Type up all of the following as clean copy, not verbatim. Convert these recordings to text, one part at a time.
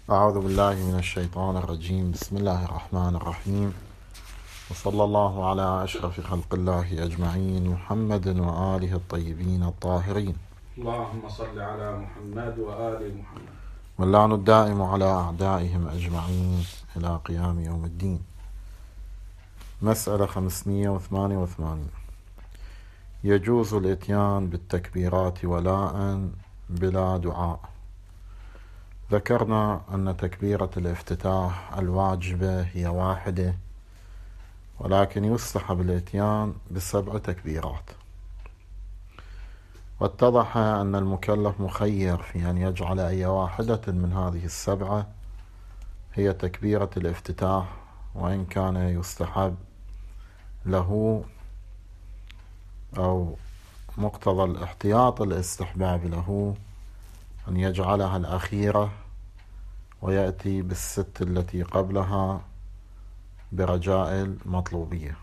أعوذ بالله من الشيطان الرجيم. بسم الله الرحمن الرحيم، وصلى الله على أشرف خلق الله أجمعين، محمد وآله الطيبين الطاهرين. اللهم صل على محمد وآل محمد. واللعن الدائم على أعدائهم أجمعين إلى قيام يوم الدين. مسألة 588: يجوز الإتيان بالتكبيرات ولاء بلا دعاء. ذكرنا أن تكبيرة الافتتاح الواجبة هي واحدة، ولكن يستحب الإتيان ب7 تكبيرات. واتضح أن المكلف مخير في أن يجعل أي واحدة من هذه ال7 هي تكبيرة الافتتاح، وإن كان يستحب له أو مقتضى الاحتياط الاستحباب له أن يجعلها الأخيرة ويأتي بال6 التي قبلها برجاء المطلوبية.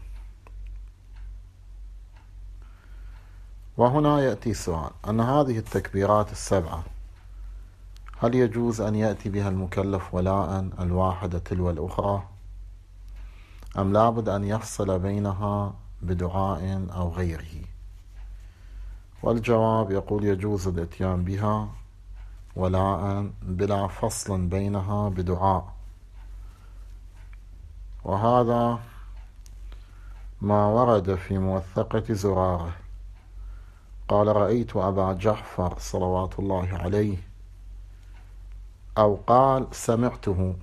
وهنا يأتي سؤال: أن هذه التكبيرات ال7 هل يجوز أن يأتي بها المكلف ولاء الواحدة تلو الأخرى، أم لابد أن يفصل بينها بدعاء أو غيره؟ والجواب يقول: يجوز الإتيان بها ولاء بلا فصل بينها بدعاء. وهذا ما ورد في موثقة زرارة، قال: رأيت أبا جعفر صلوات الله عليه، أو قال سمعته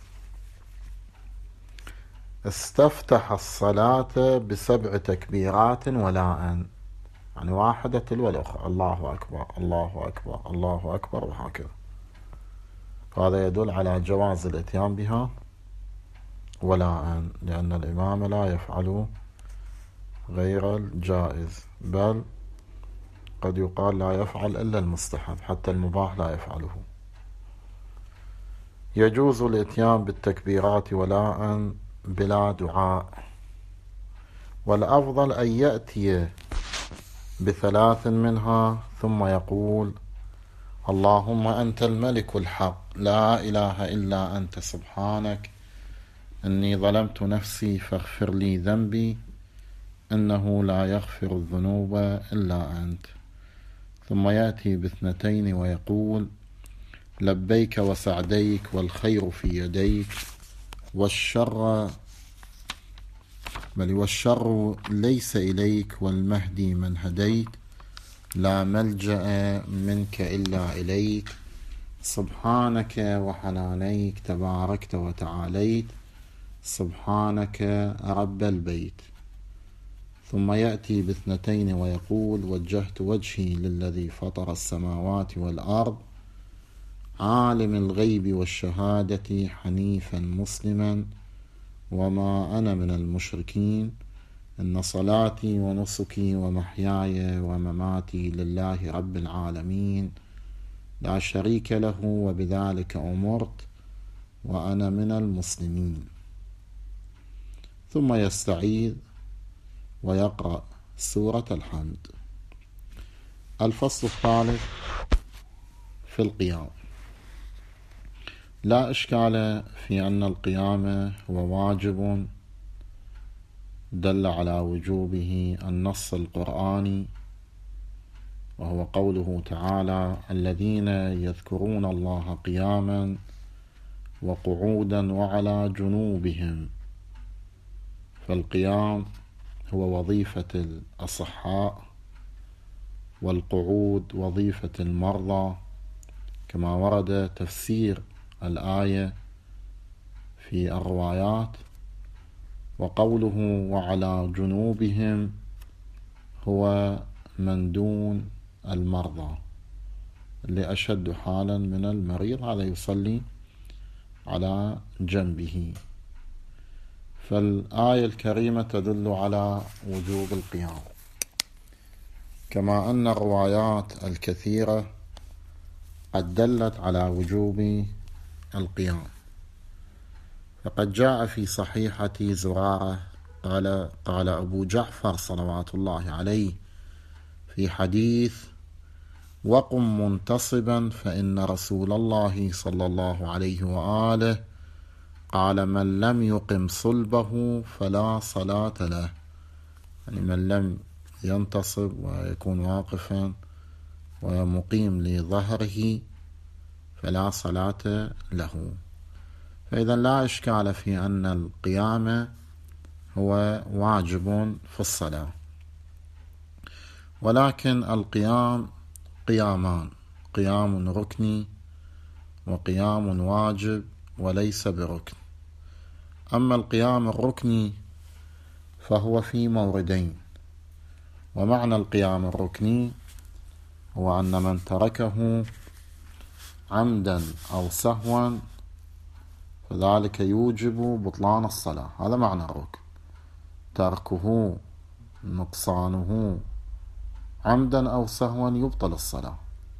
استفتح الصلاة ب7 تكبيرات ولاء، يعني واحدة تلو الأخرى، الله أكبر الله أكبر الله أكبر، وهكذا. هذا يدل على جواز الإتيان بها ولاء، لأن الإمام لا يفعل غير الجائز، بل قد يقال لا يفعل إلا المستحب، حتى المباح لا يفعله. يجوز الإتيان بالتكبيرات ولاء بلا دعاء، والأفضل أن يأتي ب3 منها ثم يقول: اللهم أنت الملك الحق، لا إله إلا أنت، سبحانك إني ظلمت نفسي فاغفر لي ذنبي إنه لا يغفر الذنوب إلا أنت. ثم يأتي ب2 ويقول: لبيك وسعديك والخير في يديك والشر ليس إليك والمهدي من هديت، لا ملجأ منك إلا إليك، سبحانك وحنانيك تباركت وتعاليت، سبحانك رب البيت. ثم يأتي ب2 ويقول: وجهت وجهي للذي فطر السماوات والأرض عالم الغيب والشهادة حنيفا مسلما وما أنا من المشركين، إن صلاتي ونسكي ومحياي ومماتي لله رب العالمين لا شريك له وبذلك أمرت وأنا من المسلمين. ثم يستعيذ ويقرأ سورة الحمد. الفصل الثالث في القيام. لا إشكال في أن القيام هو واجب دل على وجوبه النص القرآني، وهو قوله تعالى: الذين يذكرون الله قياما وقعودا وعلى جنوبهم. فالقيام هو وظيفة الأصحاء، والقعود وظيفة المرضى، كما ورد تفسير الآية في الروايات. وقوله وعلى جنوبهم هو من دون المرضى، اللي أشد حالا من المريض، هذا يصلي على جنبه. فالآية الكريمة تدل على وجوب القيام، كما أن الروايات الكثيرة قد دلت على وجوب القيام. فقد جاء في صحيحة زرارة قال أبو جعفر صلوات الله عليه في حديث: وقم منتصبا فإن رسول الله صلى الله عليه وآله قال من لم يقم صلبه فلا صلاة له، يعني من لم ينتصب ويكون واقفا ومقيم لظهره فلا صلاة له. فإذا لا إشكال في أن القيام هو واجب في الصلاة، ولكن القيام قيامان: قيام ركني وقيام واجب وليس بركن. أما القيام الركني فهو في موردين، ومعنى القيام الركني هو أن من تركه عمدا أو سهوا فذلك يوجب بطلان الصلاة، هذا معنى الركن. تركه نقصانه عمدا أو سهوا يبطل الصلاة،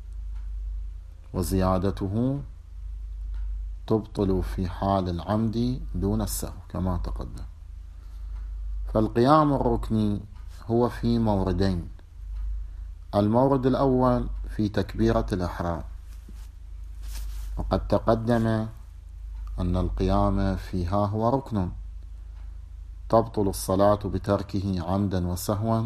وزيادته تبطل في حال العمد دون السهو كما تقدم. فالقيام الركني هو في موردين: المورد الأول في تكبيرة الإحرام، وقد تقدم أن القيام فيها هو ركن، تبطل الصلاة بتركه عمدا وسهوا،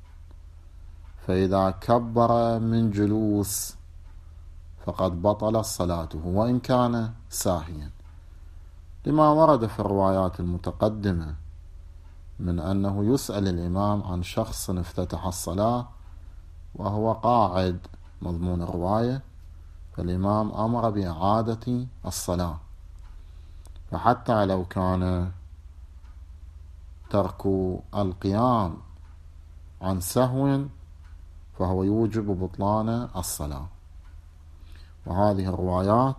فإذا كبر من جلوس فقد بطل صلاته وإن كان ساهيا، لما ورد في الروايات المتقدمة من أنه يسأل الإمام عن شخص افتتح الصلاة وهو قاعد، مضمون الرواية، فالإمام أمر بإعادة الصلاة. فحتى لو كان ترك القيام عن سهو فهو يوجب بطلان الصلاة. وهذه الروايات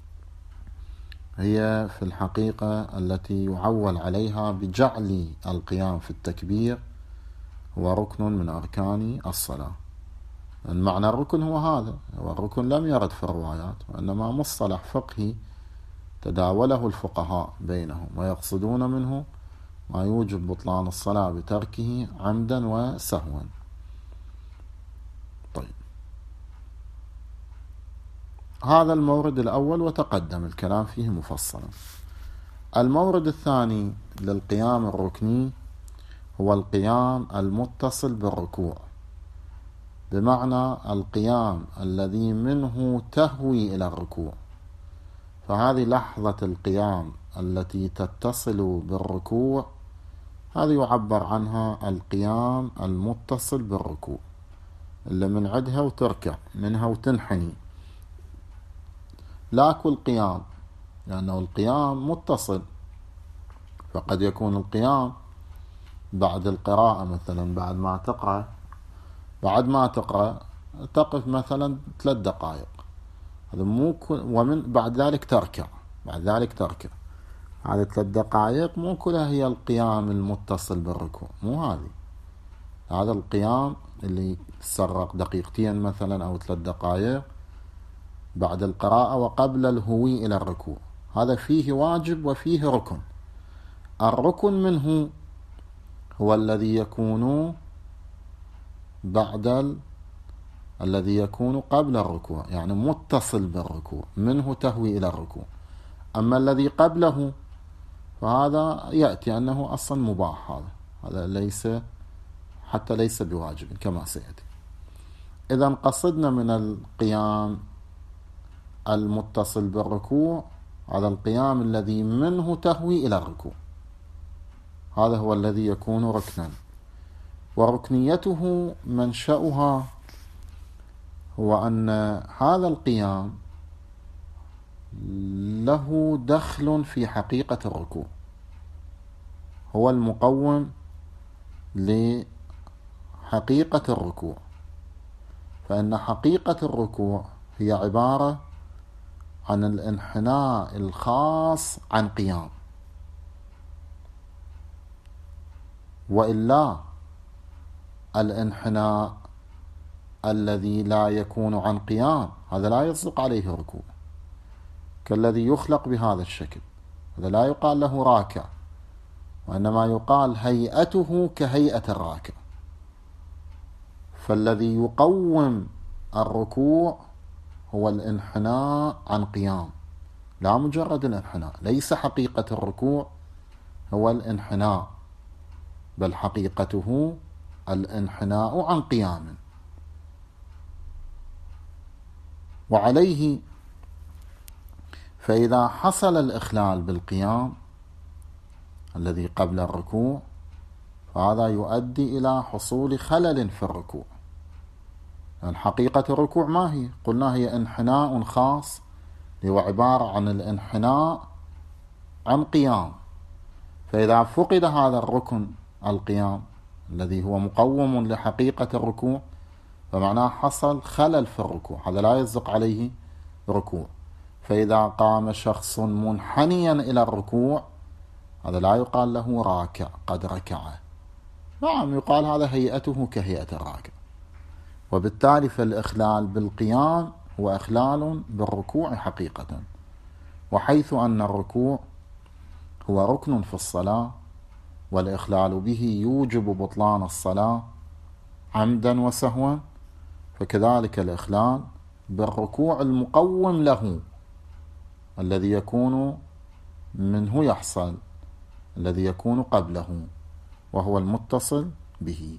هي في الحقيقة التي يعول عليها بجعل القيام في التكبير هو ركن من أركان الصلاة. المعنى الركن هو هذا، والركن لم يرد في الروايات، وإنما مصطلح فقهي تداوله الفقهاء بينهم، ويقصدون منه ما يوجب بطلان الصلاة بتركه عمدا وسهوا. طيب، هذا المورد الأول وتقدم الكلام فيه مفصلا. المورد الثاني للقيام الركني هو القيام المتصل بالركوع، بمعنى القيام الذي منه تهوي إلى الركوع. فهذه لحظة القيام التي تتصل بالركوع هذه يعبر عنها القيام المتصل بالركوع، اللي من عدها وتركع منها وتنحني، لا كل قيام، لأنه القيام متصل، فقد يكون القيام بعد القراءة مثلا، بعد ما تقرأ تقف مثلا 3 دقائق، هذا ومن بعد ذلك تركع، هذه 3 دقائق مو كلها هي القيام المتصل بالركوع، مو هذا القيام اللي سرق دقيقتين مثلا أو 3 دقائق بعد القراءة وقبل الهوي إلى الركوع، هذا فيه واجب وفيه ركن. الركن منه هو الذي يكون الذي يكون قبل الركوع، يعني متصل بالركوع، منه تهوي إلى الركوع. أما الذي قبله فهذا يأتي أنه أصلا مباح، هذا ليس بواجب كما سيأتي. إذا قصدنا من القيام المتصل بالركوع هذا القيام الذي منه تهوي إلى الركوع، هذا هو الذي يكون ركنا. وركنيته منشأها هو أن هذا القيام له دخل في حقيقة الركوع، هو المقوم لحقيقة الركوع. فإن حقيقة الركوع هي عبارة عن الانحناء الخاص عن قيام، وإلا الانحناء الذي لا يكون عن قيام هذا لا يصدق عليه ركوع، كالذي يخلق بهذا الشكل، هذا لا يقال له راكع، وإنما يقال هيئته كهيئة الراكع. فالذي يقوم الركوع هو الانحناء عن قيام، لا مجرد الانحناء. ليس حقيقة الركوع هو الانحناء، بل حقيقته الانحناء عن قيام. وعليه فإذا حصل الإخلال بالقيام الذي قبل الركوع فهذا يؤدي إلى حصول خلل في الركوع. يعني حقيقة الركوع ما هي؟ قلنا هي انحناء خاص، هو عبارة عن الانحناء عن قيام. فإذا فقد هذا الركن القيام الذي هو مقوم لحقيقة الركوع فمعناه حصل خلل في الركوع، هذا لا يصدق عليه ركوع. فإذا قام شخص منحنيا إلى الركوع هذا لا يقال له راكع قد ركع، نعم يقال هذا هيئته كهيئة الراكع. وبالتالي فالإخلال بالقيام هو إخلال بالركوع حقيقة. وحيث أن الركوع هو ركن في الصلاة والإخلال به يوجب بطلان الصلاة عمدا وسهوا، فكذلك الإخلال بالركوع المقوم له الذي يكون منه يحصل، الذي يكون قبله وهو المتصل به.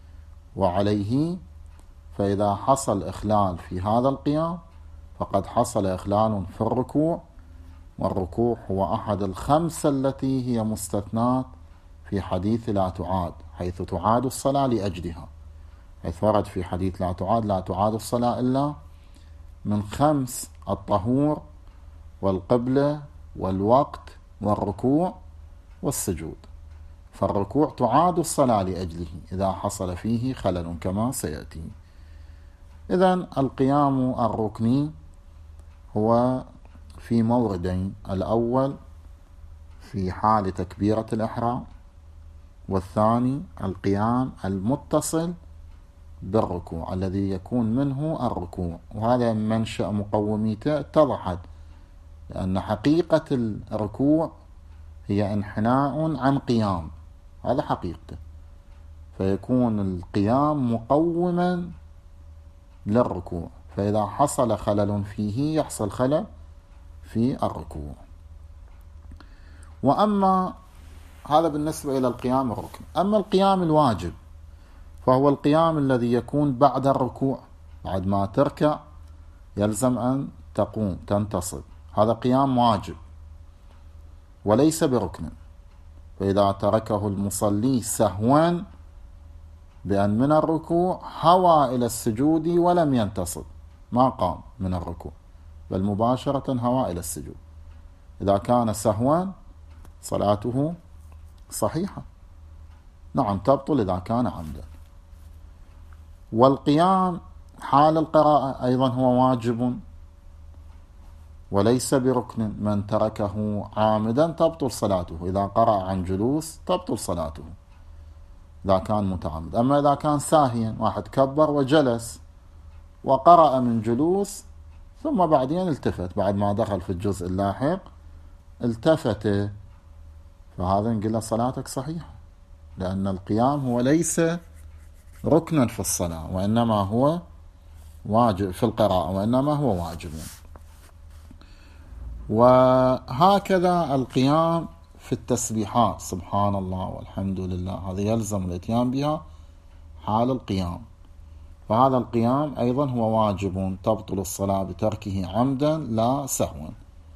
وعليه فإذا حصل إخلال في هذا القيام فقد حصل إخلال في الركوع، والركوع هو أحد الخمسة التي هي مستثنات في حديث لا تعاد، حيث تعاد الصلاة لأجلها، حيث ورد في حديث لا تعاد الصلاة إلا من 5: الطهور والقبلة والوقت والركوع والسجود. فالركوع تعاد الصلاة لأجله إذا حصل فيه خلل كما سيأتي. إذن القيام الركني هو في موردين: الأول في حال تكبيرة الإحرام، والثاني القيام المتصل بالركوع الذي يكون منه الركوع. وهذا منشأ مقوميته اتضحت، لأن حقيقة الركوع هي انحناء عن قيام، هذا حقيقته، فيكون القيام مقوما للركوع، فإذا حصل خلل فيه يحصل خلل في الركوع. وأما هذا بالنسبة إلى القيام الركن. أما القيام الواجب فهو القيام الذي يكون بعد الركوع، بعد ما تركع يلزم أن تقوم تنتصب، هذا قيام واجب وليس بركن. فإذا تركه المصلي سهوا بأن من الركوع هوى إلى السجود ولم ينتصب، ما قام من الركوع بل مباشرة هوى إلى السجود، إذا كان سهوا صلاته صحيحة، نعم تبطل إذا كان عمدا. والقيام حال القراءة أيضا هو واجب وليس بركن، من تركه عامدا تبطل صلاته، إذا قرأ عن جلوس تبطل صلاته إذا كان متعمد. أما إذا كان ساهيا، واحد كبر وجلس وقرأ من جلوس ثم بعدين التفت بعد ما دخل في الجزء اللاحق التفت، فهذا نقول صلاتك صحيحة، لأن القيام هو ليس ركنا في الصلاة وإنما هو واجب في القراءة، وإنما هو واجب. وهكذا القيام في التسبيحات، سبحان الله والحمد لله، هذا يلزم الاتيان بها حال القيام، فهذا القيام أيضا هو واجب تبطل الصلاة بتركه عمدا لا سهوا.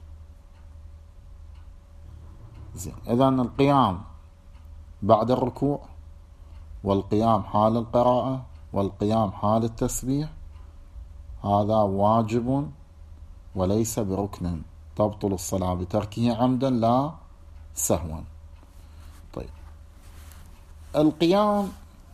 إذن القيام بعد الركوع، والقيام حال القراءة، والقيام حال التسبيح، هذا واجب وليس بركن تبطل الصلاة بتركه عمدا لا سهوا. طيب، القيام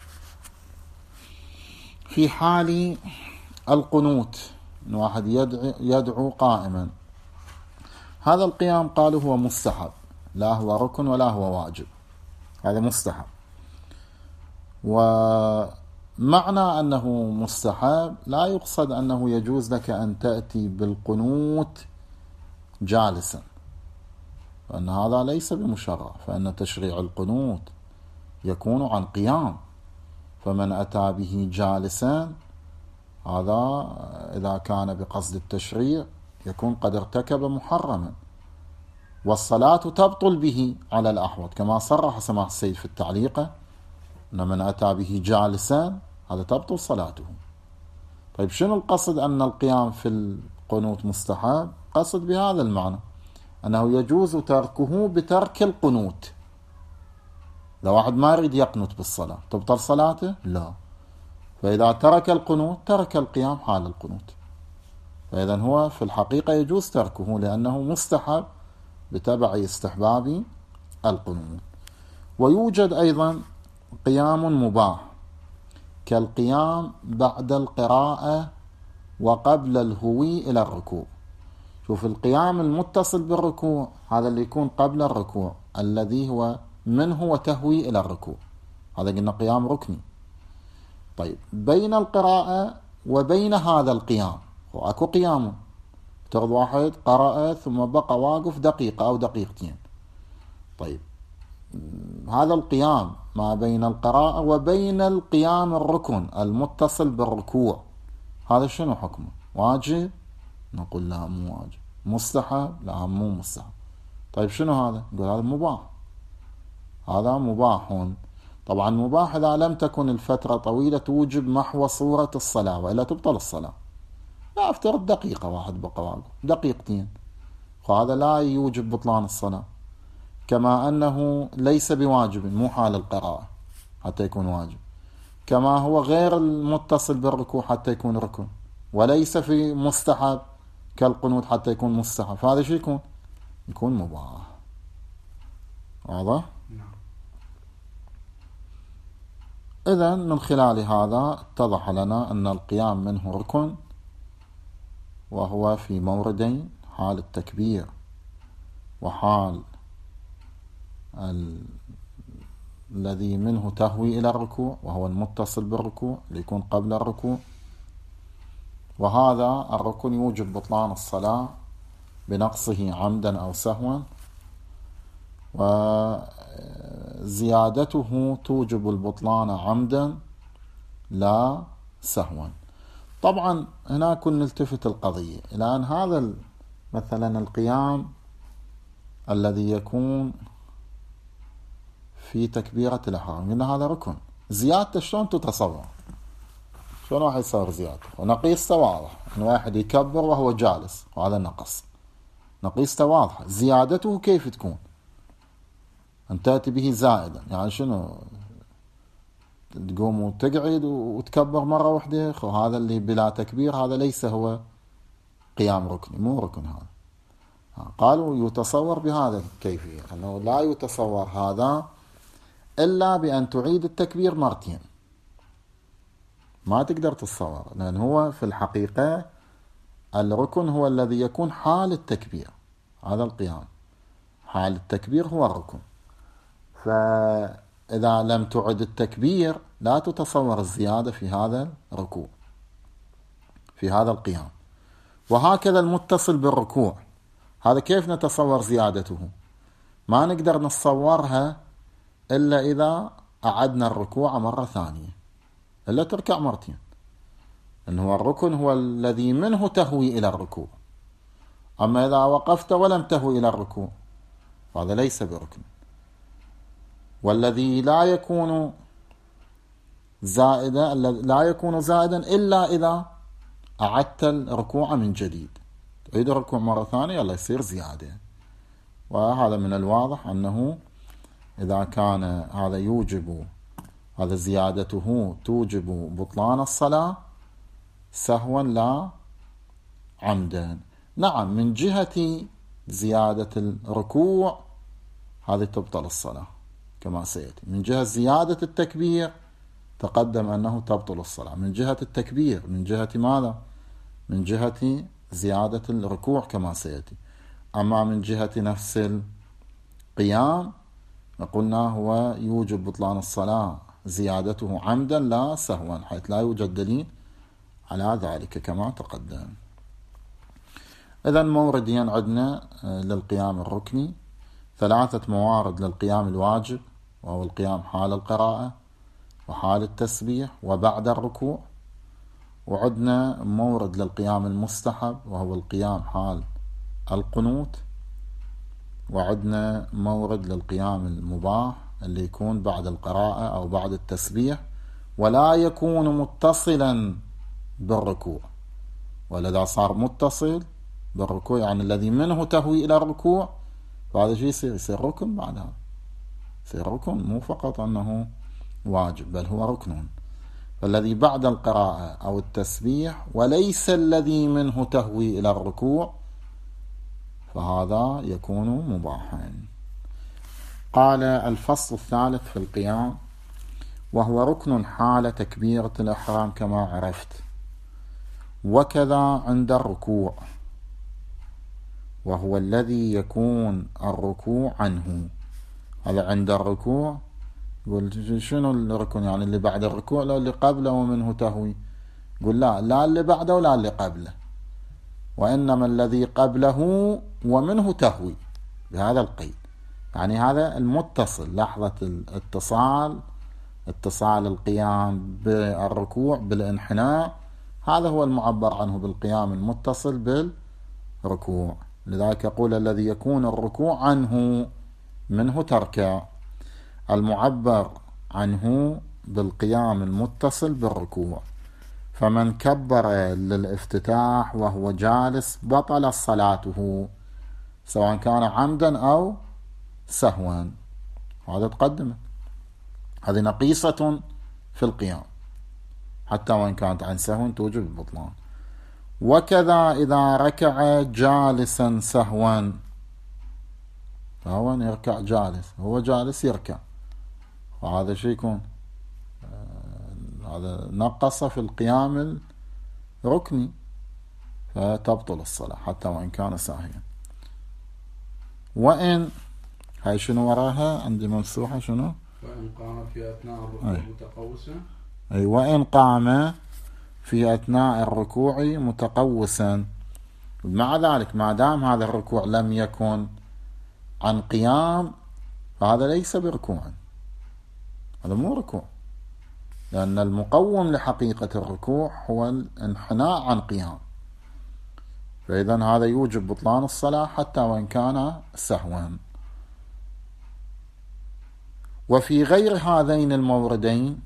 في حال القنوت، إن واحد يدعو قائما، هذا القيام قالوا هو مستحب، لا هو ركن ولا هو واجب، هذا مستحب. ومعنى أنه مستحب لا يقصد أنه يجوز لك أن تأتي بالقنوت جالسا، فإن هذا ليس بمشرع، فإن تشريع القنوت يكون عن قيام، فمن أتى به جالسا هذا إذا كان بقصد التشريع يكون قد ارتكب محرما، والصلاة تبطل به على الأحوط كما صرح سماحة السيد في التعليقة أن من أتى به جالسا هذا تبطل صلاته. طيب شنو القصد أن القيام في القنوت مستحب؟ قصد بهذا المعنى أنه يجوز تركه بترك القنوت. لو واحد ما يريد يقنط بالصلاة تبطل صلاته؟ لا. فإذا ترك القنوت ترك القيام حال القنوت، فإذا هو في الحقيقة يجوز تركه لأنه مستحب بتبع استحباب القنوت. ويوجد أيضا قيام مباح كالقيام بعد القراءة وقبل الهوي إلى الركوع. شوف القيام المتصل بالركوع هذا اللي يكون قبل الركوع الذي هو منه وتهوي إلى الركوع، هذا قلنا قيام ركني. طيب بين القراءة وبين هذا القيام وأكو قيام، تاخذ واحد قرأ ثم بقى واقف دقيقة أو دقيقتين. طيب هذا القيام ما بين القراءة وبين القيام الركن المتصل بالركوع هذا شنو حكمه؟ واجب؟ نقول لا مو واجب. مستحب؟ لا مو مستحب. طيب شنو هذا؟ نقول هذا مباح. هذا مباح. طبعا مباح إذا لم تكن الفترة طويلة توجب محو صورة الصلاة وإلا تبطل الصلاة. لا افترض دقيقة واحد بقى واقف دقيقتين، وهذا لا يوجب بطلان الصلاة. كما أنه ليس بواجب مو حال القراءة حتى يكون واجب، كما هو غير المتصل بالركوع حتى يكون ركن، وليس في مستحب كالقنوت حتى يكون مستحب. فهذا شو يكون مباح. واضح؟ إذن من خلال هذا اتضح لنا أن القيام منه ركن، وهو في موردين: حال التكبير وحال الذي منه تهوي إلى الركوع وهو المتصل بالركوع اللي يكون قبل الركوع. وهذا الركن يوجب بطلان الصلاة بنقصه عمدا أو سهوا، وزيادته توجب البطلان عمدا لا سهوا. طبعا هنا كنا نلتفت القضية إلى أن هذا مثلا القيام الذي يكون في تكبيرة الإحرام قلنا هذا ركن، زيادته شلون تتصور؟ شلون راح يصير زيادته؟ ونقيسته واضح ان واحد يكبر وهو جالس وهذا نقص، نقيسته واضحة. زيادته كيف تكون؟ أن تأتي به زائدا، يعني شنو؟ تقوم وتقعد وتكبر مرة واحدة، هذا اللي بلا تكبير هذا ليس هو قيام ركني، مو ركن هذا. قالوا يتصور بهذا الكيفية، أنه لا يتصور هذا إلا بأن تعيد التكبير مرتين، ما تقدر تتصور، لأن هو في الحقيقة الركن هو الذي يكون حال التكبير. هذا القيام حال التكبير هو الركن، فإذا لم تعد التكبير لا تتصور الزيادة في هذا الركوع في هذا القيام. وهكذا المتصل بالركوع هذا كيف نتصور زيادته؟ ما نقدر نتصورها إلا إذا أعدنا الركوع مرة ثانية، إلا تركع مرتين، إنه الركن هو الذي منه تهوي إلى الركوع. أما إذا وقفت ولم تهوي إلى الركوع هذا ليس بركن. والذي لا يكون زائدا إلا إذا أعدت الركوع من جديد، تعيد الركوع مرة ثانية يلا يصير زيادة. وهذا من الواضح أنه إذا كان هذا يوجب، هذا زيادته توجب بطلان الصلاة سهوا لا عمدا. نعم من جهة زيادة الركوع هذه تبطل الصلاة كما سيأتي. من جهة زيادة التكبير تقدم أنه تبطل الصلاة من جهة التكبير، من جهة ماذا؟ من جهة زيادة الركوع كما سيأتي. أما من جهة نفس القيام قلنا هو يوجب بطلان الصلاة زيادته عمدا لا سهوا، حيث لا يوجد دليل على ذلك كما تقدم. إذن موردين عندنا للقيام الركني، 3 موارد للقيام الواجب، وهو القيام حال القراءة وحال التسبيح وبعد الركوع. وعدنا مورد للقيام المستحب وهو القيام حال القنوت، وعدنا مورد للقيام المباح اللي يكون بعد القراءة أو بعد التسبيح ولا يكون متصلا بالركوع. ولذا صار متصل بالركوع يعني الذي منه تهوي إلى الركوع، فهذا شيء يصير ركن بعدها، يصير ركن، مو فقط أنه واجب بل هو ركن. فالذي بعد القراءة أو التسبيح وليس الذي منه تهوي إلى الركوع فهذا يكون مباحا. قال الفصل الثالث في القيام: وهو ركن حال تكبيرة الإحرام كما عرفت، وكذا عند الركوع، وهو الذي يكون الركوع عنه. هذا عند الركوع، يقول شنو الركن؟ يعني اللي بعد الركوع لو اللي قبله ومنه تهوي؟ يقول لا اللي بعده ولا اللي قبله، وإنما الذي قبله ومنه تهوي، بهذا القيد. يعني هذا المتصل، لحظة اتصال القيام بالركوع بالانحناء، هذا هو المعبر عنه بالقيام المتصل بالركوع. لذلك يقول الذي يكون الركوع عنه منه تركه، المعبر عنه بالقيام المتصل بالركوع. فمن كبر للافتتاح وهو جالس بطل صلاته سواء كان عمدا أو سهوا. هذا تقدمت، هذه نقيصة في القيام حتى وإن كانت عن سهو توجب البطلان. وكذا إذا ركع جالسا سهوا، فهو يركع جالس، هو جالس يركع، وهذا شيء يكون هذا نقص في القيام الركني، فتبطل الصلاة حتى وإن كان ساهيا. وإن هاي شنو وراها عندي ممسوحة شنو؟ وإن قام في أثناء الركوع متقوسا. أي وإن قام في أثناء الركوع متقوسا. مع ذلك ما دام هذا الركوع لم يكن عن قيام فهذا ليس بركوع، هذا مو ركوع، لأن المقوم لحقيقة الركوع هو الانحناء عن قيام، فإذا هذا يوجب بطلان الصلاة حتى وإن كان سهوا. وفي غير هذين الموردين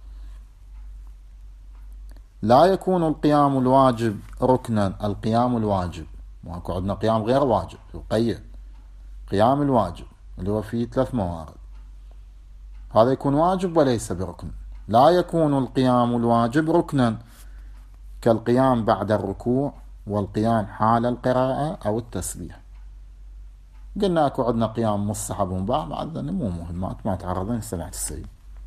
لا يكون القيام الواجب ركنا. القيام الواجب، ماكو عندنا قيام غير واجب، يقيد قيام الواجب اللي هو فيه 3 موارد، هذا يكون واجب وليس بركن. لا يكون القيام الواجب ركنا كالقيام بعد الركوع والقيام حال القراءة أو التسبيح. قلنا اكو عندنا قيام مستحب ومباح، بعد مو مهم، ما تعرضين سمعت السيد.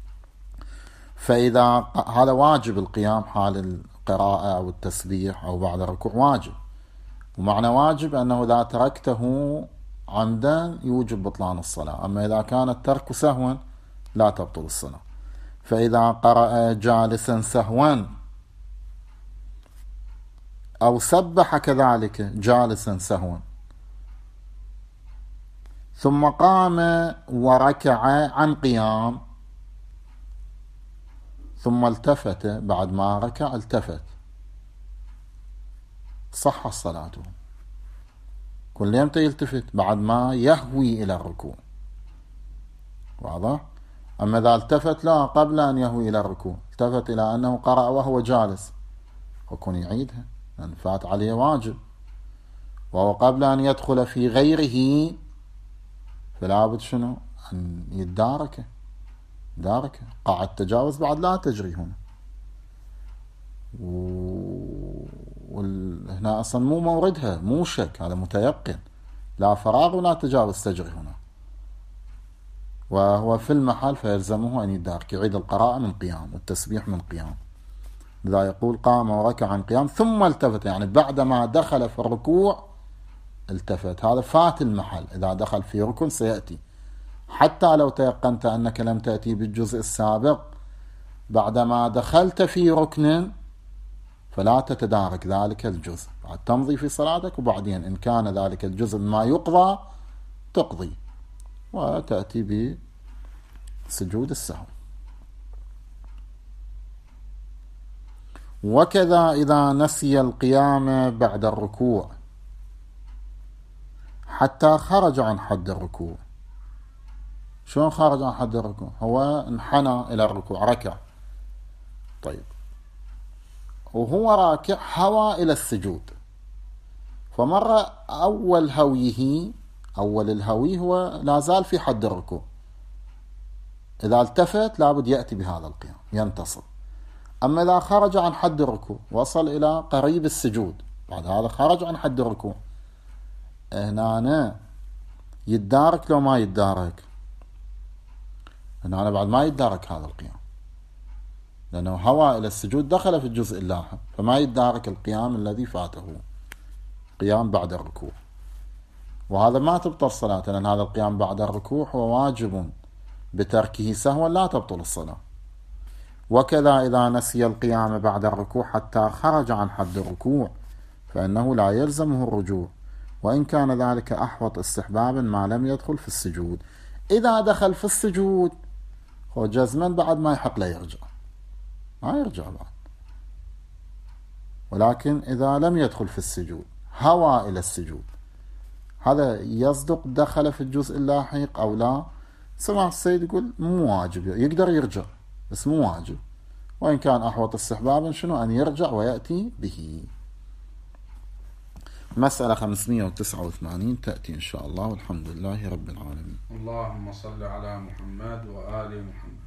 فإذا هذا واجب القيام حال القراءة أو التسبيح أو بعد الركوع واجب، ومعنى واجب أنه إذا تركته عمدا يوجب بطلان الصلاة، أما إذا كان الترك سهوا لا تبطل الصلاة. فإذا قرأ جالسا سهوا أو سبح كذلك جالسا سهوا ثم قام وركع عن قيام ثم التفت، بعد ما ركع التفت، صح صلاته. كل يمتى يلتفت؟ بعد ما يهوي إلى الركوع، واضح؟ أما إذا التفت لا قبل أن يهوي إلى الركوع، التفت إلى أنه قرأ وهو جالس، وكون يعيدها لأن فات عليه واجب، وهو قبل أن يدخل في غيره فلا بد شنو؟ أن يتداركه، قاعد تجاوز بعد لا تجري هنا، هنا أصلا مو موردها، مو شك، هذا متيقن، لا فراغ ولا تجاوز تجري هنا، وهو في المحل فيلزمه أن يدارك، يعيد القراءة من قيام والتسبيح من قيام. لذا يقول قام وركع عن قيام ثم التفت، يعني بعدما دخل في الركوع التفت، هذا فات المحل. إذا دخل في ركن سيأتي، حتى لو تيقنت أنك لم تأتي بالجزء السابق، بعدما دخلت في ركن فلا تتدارك ذلك الجزء، بعد تمضي في صلاتك، وبعدين إن كان ذلك الجزء ما يقضى تقضي وتأتي بسجود السهو. وكذا إذا نسي القيام بعد الركوع حتى خرج عن حد الركوع. شلون خرج عن حد الركوع؟ هو انحنى إلى الركوع، ركع، طيب، وهو راكع هوى إلى السجود، فمر أول الهوي هو لا زال في حد الركوع، إذا التفت لابد يأتي بهذا القيام ينتصب. أما إذا خرج عن حد الركوع وصل إلى قريب السجود، بعد هذا خرج عن حد الركوع، هنا يتدارك لو ما يتدارك؟ هنا بعد ما يتدارك هذا القيام، لأنه هوى إلى السجود دخل في الجزء اللاحق، فما يتدارك القيام الذي فاته، قيام بعد الركوع. وهذا ما تبطل صلاة، لأن هذا القيام بعد الركوع هو واجب، بتركه سهوا لا تبطل الصلاة. وكذا إذا نسي القيام بعد الركوع حتى خرج عن حد الركوع فإنه لا يلزمه الرجوع، وإن كان ذلك أحوط استحبابا ما لم يدخل في السجود. إذا دخل في السجود هو جزما بعد ما يحق له يرجع، ما يرجع بعد. ولكن إذا لم يدخل في السجود هوى إلى السجود، هذا يصدق دخل في الجزء اللاحق أو لا؟ سمع السيد يقول مو واجب، يقدر يرجع بس مو واجب، وإن كان أحوط استحبابا شنو؟ أن يرجع ويأتي به. مسألة 589 تأتي إن شاء الله، والحمد لله رب العالمين. اللهم صل على محمد وآل محمد.